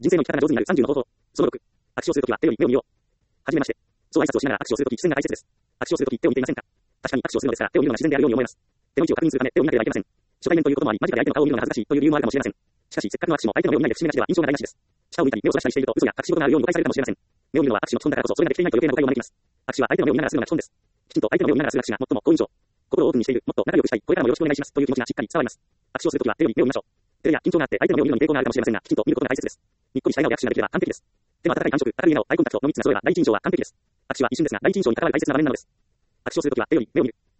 人生の生き方が上手になる30の方法。その6。握手をするときは手より目を見よう。はじめまして。そう挨拶をしながら握手をするとき、視線が大切です。握手をするとき手を見ていませんか？確かに握手をするのですから、手を見るのが自然であるように思えます。手の位置を確認するため手を見なければいけません。初対面ということもあり、間近で相手の顔を見るのが恥ずかしいという理由もあるかもしれません。しかし、せっかくの握手も相手の目を見ないで不審なしでは印象が台無しです。下を向いたり目をそらしたりしていると嘘や隠し事があるように誤解されるかもしれません。目を見るのは握手の基本だからこそ、それができていないと余計な誤解を招きます。握手は相手の目を見ながらするのが基本です。きちんと相手の目を見ながらする握手が最も好印象。心をオープンにしている、もっと仲良くしたい、これからもよろしくお願いしますという気持ちがしっかり伝わります。握手をするときは手より目を見ましょう。照れや緊張があって相手の目を見るのに抵抗があるかもしれませんが、きちんと見ることが大切です。にっこりした笑顔で握手ができれば完璧です。手の温かい感触、明るい笑顔、アイコンタクトの3つが揃えば第一印象は完璧です。握手は一瞬ですが第一印象に関わる大切な場面なのです。握手をするときは手より目を見る。